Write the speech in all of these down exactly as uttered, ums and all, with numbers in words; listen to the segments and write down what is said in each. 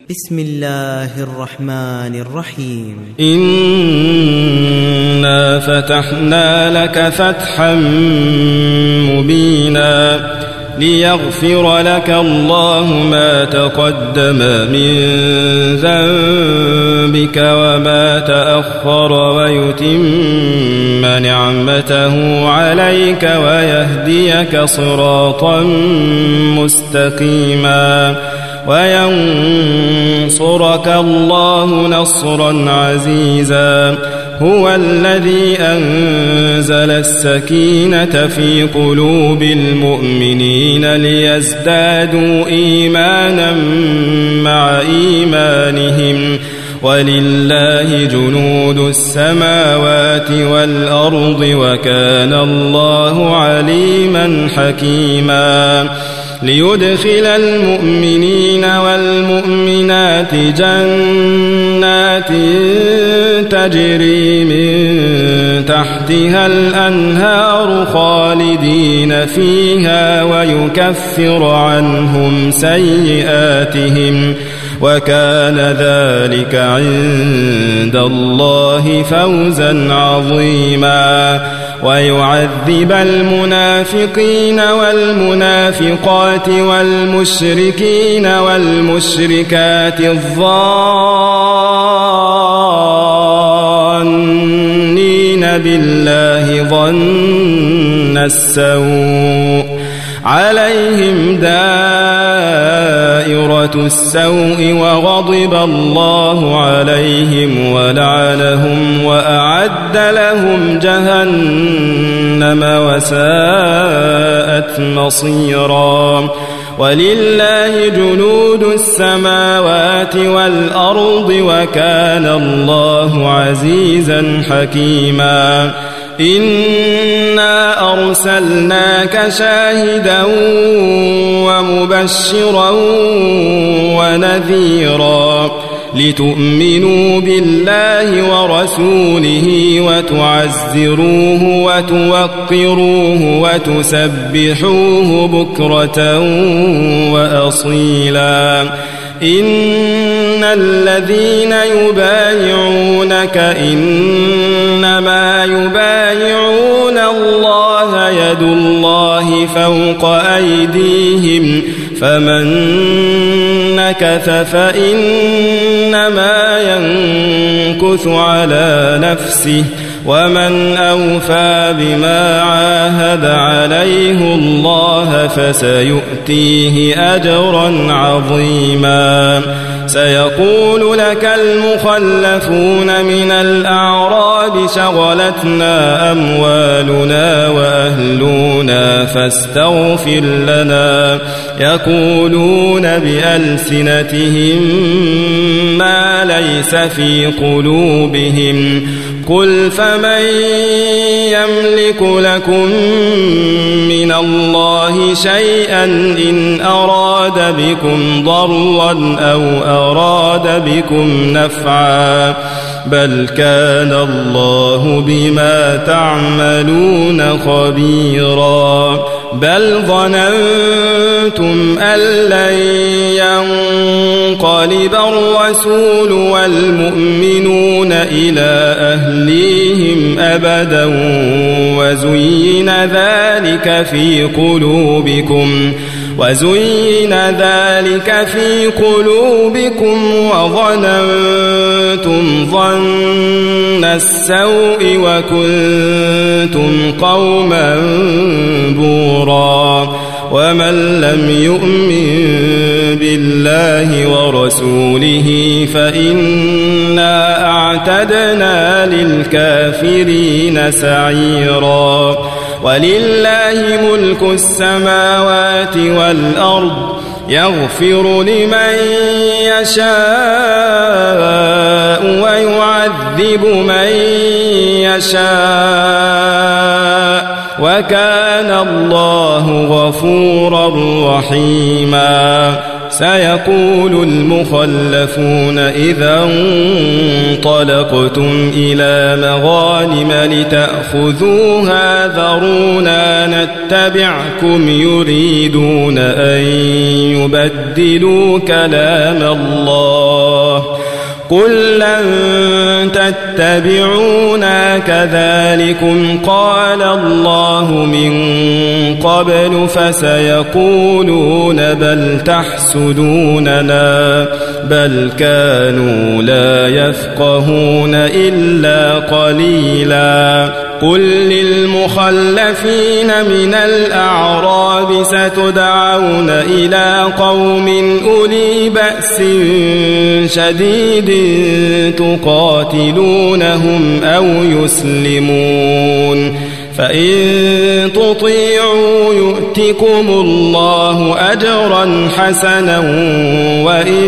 بسم الله الرحمن الرحيم. إنا فتحنا لك فتحا مبينا ليغفر لك الله ما تقدم من ذنبك وما تأخر ويتم نعمته عليك ويهديك صراطا مستقيما وينصرك الله نصرا عزيزا. هو الذي أنزل السكينة في قلوب المؤمنين ليزدادوا إيمانا مع إيمانهم ولله جنود السماوات والأرض وكان الله عليما حكيما. ليدخل المؤمنين والمؤمنات جنات تجري من تحتها الأنهار خالدين فيها ويكفر عنهم سيئاتهم وكان ذلك عند الله فوزا عظيما. ويعذب المنافقين والمنافقات والمشركين والمشركات الظانين بالله ظن السوء عليهم دائرة السوء وغضب الله عليهم ولعنهم وأعد لهم جهنم وساءت مصيرا. ولله جنود السماوات والأرض وكان الله عزيزا حكيما. إنا أرسلناك شاهدا ومبشرا ونذيرا لتؤمنوا بالله ورسوله وتعزروه وتوقروه وتسبحوه بكرة وأصيلا. إن الذين يبايعونك إنما يبايعون الله يد الله فوق أيديهم فمن نكث فإنما ينكث على نفسه ومن أوفى بما عاهد عليه الله فسيؤتيه أجرا عظيما. سيقول لك المخلفون من الأعراب شغلتنا أموالنا وأهلنا فاستغفر لنا يقولون بألسنتهم ما ليس في قلوبهم قل فمن يملك لكم من الله شيئا إن أراد بكم ضرا أو أراد بكم نفعا بل كان الله بما تعملون خبيرا. بل ظننتم أن لن ينقلب الرسول والمؤمنون إلى أهليهم أبدا وزين ذلك في قلوبكم وزين ذلك في قلوبكم وظننتم ظن السوء وكنتم قوما بورا. ومن لم يؤمن بالله ورسوله فإنا أعتدنا للكافرين سعيرا. ولله ملك السماوات والأرض يغفر لمن يشاء ويعذب من يشاء وكان الله غفورا رحيما. سيقول المخلفون إذا انطلقتم إلى مغانم لتأخذوها ذرونا نتبعكم يريدون أن يبدلوا كلام الله قل لن تتبعونا كذلكم قال الله من قبل فسيقولون بل تحسدوننا بل كانوا لا يفقهون إلا قليلا قل للمخلفين من الأعراب ستدعون إلى قوم أولي بأس شديد تقاتلونهم أو يسلمون فإن تطيعوا يؤتكم الله أجرا حسنا وإن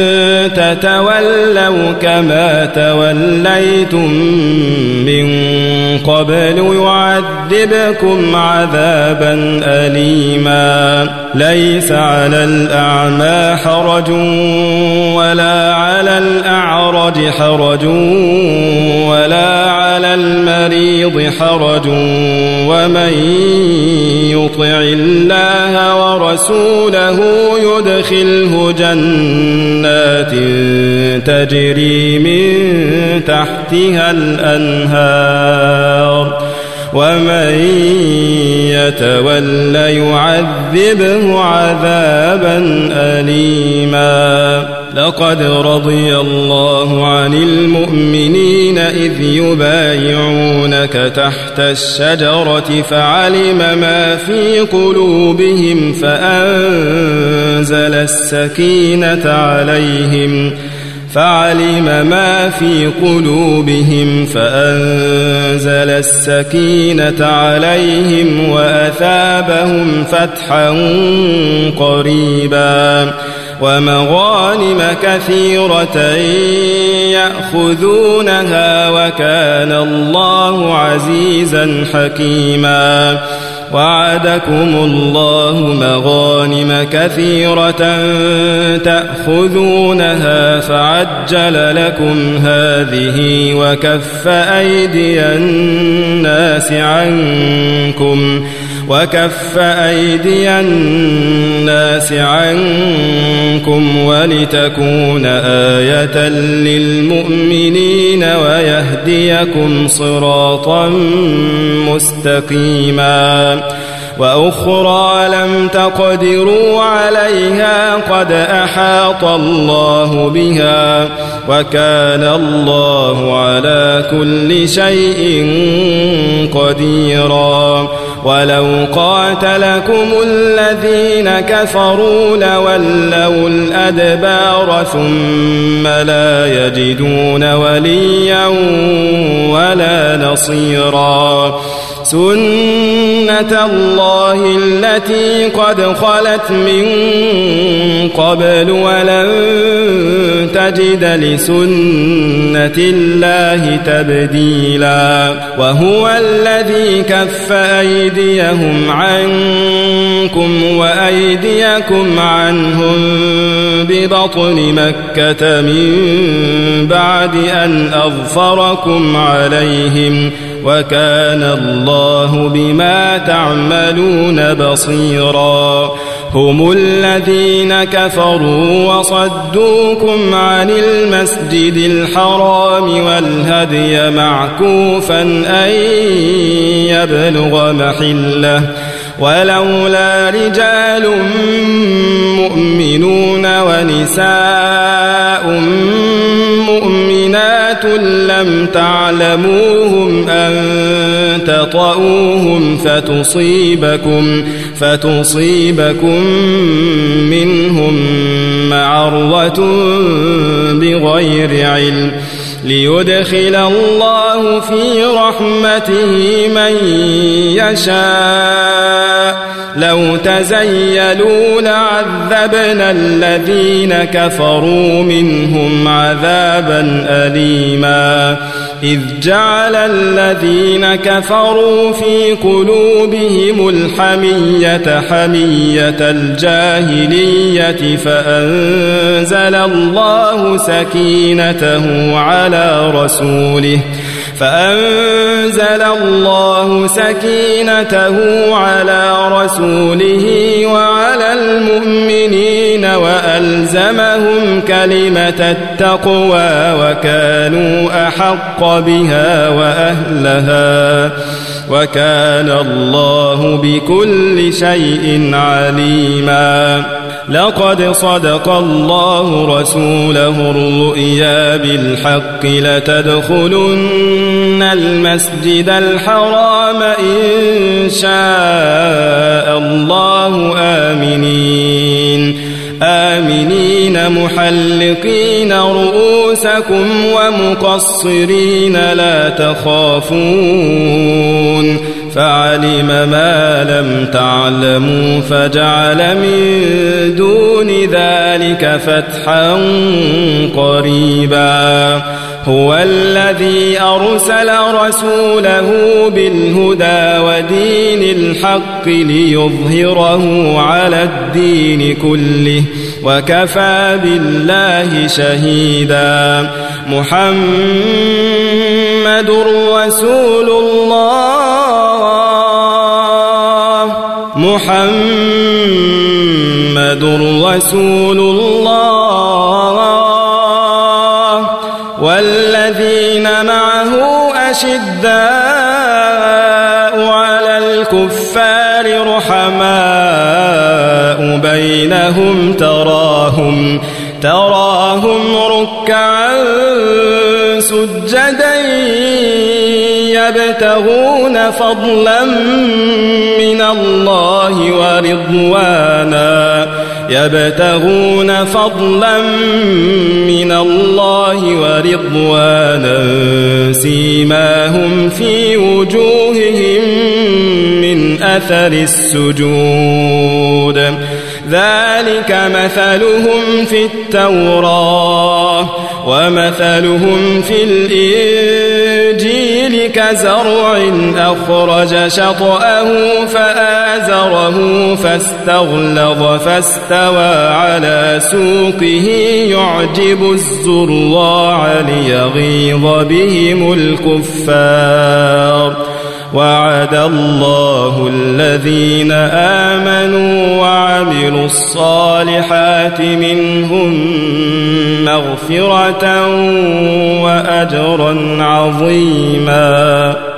تتولوا كما توليتم من قبل يعذبكم عذابا أليما ليس على الأعمى حرج ولا على الأعرج حرج ولا على المريض حرج ومن يطع الله ورسوله يدخله جنات تجري من تحتها الأنهار ومن يتول يعذبه عذابا أليما لقد رضي الله عن المؤمنين إذ يبايعونك تحت الشجرة فعلم ما في قلوبهم فأنزل السكينة عليهم فعلم ما في قلوبهم فأنزل السكينة عليهم وأثابهم فتحا قريبا ومغانم كثيرة يأخذونها وكان الله عزيزا حكيما وعدكم الله مغانم كثيرة تأخذونها فعجل لكم هذه وكف أيدي الناس عنكم وكف أيدي الناس عنكم ولتكون آية للمؤمنين ويهديكم صراطا مستقيما وأخرى لم تقدروا عليها قد أحاط الله بها وكان الله على كل شيء قديرا ولو قاتلكم الذين كفروا لولوا الأدبار ثم لا يجدون وليا ولا نصيرا سنة الله التي قد خلت من قبل ولن تجد لسنة الله تبديلا وهو الذي كف أيديهم عنكم وأيديكم عنهم ببطن مكة من بعد أن أظفركم عليهم وكان الله بما تعملون بصيرا هم الذين كفروا وصدوكم عن المسجد الحرام والهدي معكوفا أن يبلغ محله ولولا رجال مؤمنون ونساء مؤمنات لم تعلموهم أن تطؤوهم فتصيبكم فتصيبكم منهم معرة بغير علم ليدخل الله في رحمته من يشاء لو تزيلوا لعذبنا الذين كفروا منهم عذابا أليما إذ جعل الذين كفروا في قلوبهم الحمية حمية الجاهلية فأنزل الله سكينته على رسوله فأنزل الله سكينته على رسوله وعلى المؤمنين وألزمهم كلمة التقوى وكانوا أحق بها وأهلها وكان الله بكل شيء عليما. لقد صدق الله رسوله الرؤيا بالحق لتدخلن المسجد الحرام إن شاء الله آمنين آمنين محلقين رؤوسكم ومقصرين لا تخافون فعلم ما لم تعلموا فجعل من دون ذلك فتحا قريبا. هو الذي أرسل رسوله بالهدى ودين الحق ليظهره على الدين كله وكفى بالله شهيدا. محمد رسول الله محمد رسول الله والذين معه أشداء على الكفار رحماء بينهم تراهم تراهم ركعا سجدا يبتغون فضلا من الله ورضوانا يبتغون فضلا من الله ورضوانا سيماهم في وجوههم من أثر السجود ذلك مثلهم في التوراة ومثلهم في الإنجيل كزرع أخرج شطأه فآزره فاستغلظ فاستوى على سوقه يعجب الزراع ليغيظ بهم الكفار. وعد الله الذين آمنوا وعملوا الصالحات منهم مغفرة وأجرا عظيما.